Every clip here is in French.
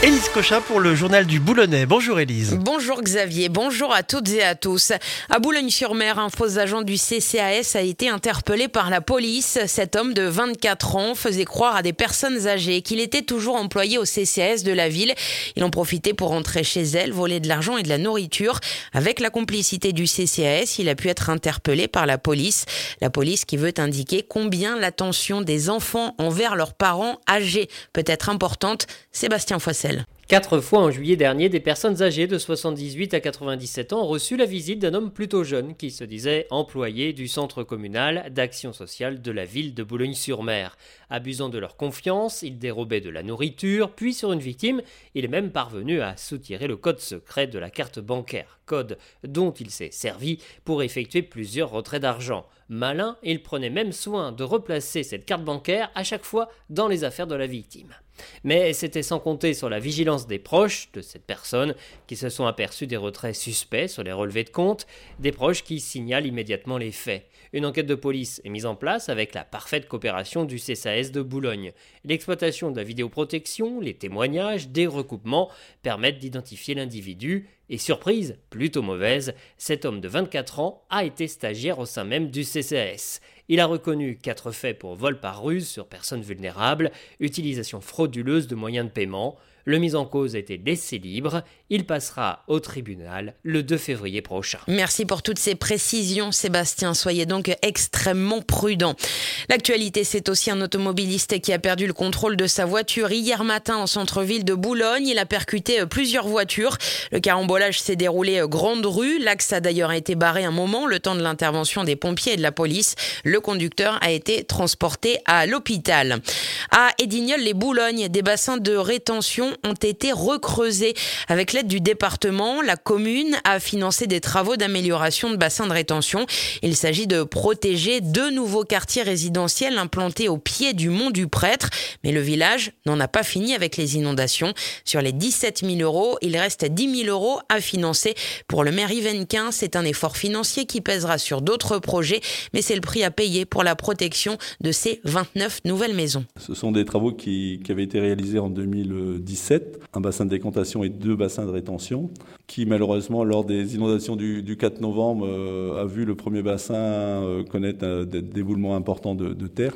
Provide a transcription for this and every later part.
Élise Cochin pour le journal du Boulonnais. Bonjour Élise. Bonjour Xavier, bonjour à toutes et à tous. À Boulogne-sur-Mer, un faux agent du CCAS a été interpellé par la police. Cet homme de 24 ans faisait croire à des personnes âgées qu'il était toujours employé au CCAS de la ville. Il en profitait pour rentrer chez elle, voler de l'argent et de la nourriture. Avec la complicité du CCAS, il a pu être interpellé par la police. La police qui veut indiquer combien l'attention des enfants envers leurs parents âgés peut être importante. Sébastien Foissel. 4 fois en juillet dernier, des personnes âgées de 78 à 97 ans ont reçu la visite d'un homme plutôt jeune qui se disait employé du centre communal d'action sociale de la ville de Boulogne-sur-Mer. Abusant de leur confiance, il dérobait de la nourriture, puis sur une victime, il est même parvenu à soutirer le code secret de la carte bancaire, code dont il s'est servi pour effectuer plusieurs retraits d'argent. Malin, il prenait même soin de replacer cette carte bancaire à chaque fois dans les affaires de la victime. Mais c'était sans compter sur la vigilance des proches de cette personne qui se sont aperçus des retraits suspects sur les relevés de compte, des proches qui signalent immédiatement les faits. Une enquête de police est mise en place avec la parfaite coopération du CCAS de Boulogne. L'exploitation de la vidéoprotection, les témoignages, des recoupements permettent d'identifier l'individu. Et surprise, plutôt mauvaise, cet homme de 24 ans a été stagiaire au sein même du CCAS. Il a reconnu 4 faits pour vol par ruse sur personnes vulnérables, utilisation frauduleuse de moyens de paiement. Le mis en cause a été laissé libre. Il passera au tribunal le 2 février prochain. Merci pour toutes ces précisions, Sébastien. Soyez donc extrêmement prudents. L'actualité, c'est aussi un automobiliste qui a perdu le contrôle de sa voiture hier matin en centre-ville de Boulogne. Il a percuté plusieurs voitures. Le carambolage s'est déroulé grande rue. L'axe a d'ailleurs été barré un moment, le temps de l'intervention des pompiers et de la police. Le conducteur a été transporté à l'hôpital. À Edignolles-les-Boulognes, des bassins de rétention ont été recreusés. Avec l'aide du département, la commune a financé des travaux d'amélioration de bassins de rétention. Il s'agit de protéger 2 nouveaux quartiers résidentiels implantés au pied du Mont du Prêtre. Mais le village n'en a pas fini avec les inondations. Sur les 17 000 €, il reste 10 000 € à financer. Pour le maire Yvenquin, c'est un effort financier qui pèsera sur d'autres projets, mais c'est le prix à payer pour la protection de ces 29 nouvelles maisons. Ce sont des travaux qui avaient été réalisés en 2017, un bassin de décantation et 2 bassins de rétention, qui malheureusement lors des inondations du 4 novembre a vu le premier bassin connaître des déboulements importants de terre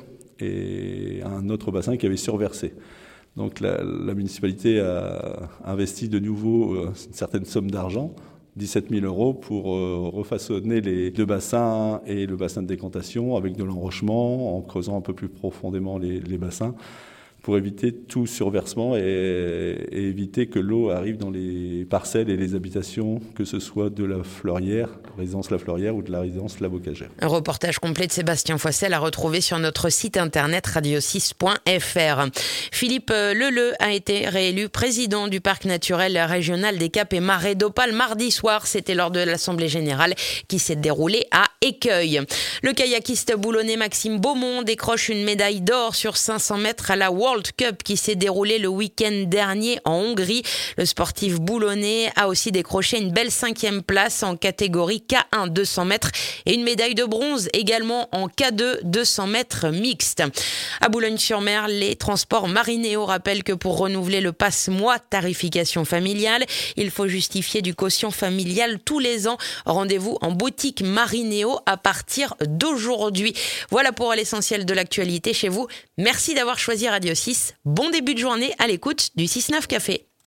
et un autre bassin qui avait surversé. Donc la municipalité a investi de nouveau une certaine somme d'argent, 17 000 € pour refaçonner les 2 bassins et le bassin de décantation avec de l'enrochement, en creusant un peu plus profondément les bassins, pour éviter tout surversement et éviter que l'eau arrive dans les parcelles et les habitations, que ce soit de la Fleurière, résidence La Fleurière ou de la résidence La Bocagère. Un reportage complet de Sébastien Foissel à retrouver sur notre site internet radio6.fr. Philippe Leleu a été réélu président du parc naturel régional des Caps et Marais d'Opale mardi soir. C'était lors de l'Assemblée générale qui s'est déroulée à Écueil. Le kayakiste boulonnais Maxime Beaumont décroche une médaille d'or sur 500 mètres à la World Cup qui s'est déroulé le week-end dernier en Hongrie. Le sportif boulonnais a aussi décroché une belle 5e place en catégorie K1 200 mètres et une médaille de bronze également en K2 200 mètres mixte. À Boulogne-sur-Mer, les transports Marinéo rappellent que pour renouveler le passe-mois tarification familiale, il faut justifier du quotient familial tous les ans. Rendez-vous en boutique Marinéo à partir d'aujourd'hui. Voilà pour l'essentiel de l'actualité chez vous. Merci d'avoir choisi Radio 6. Bon début de journée à l'écoute du 6-9 Café.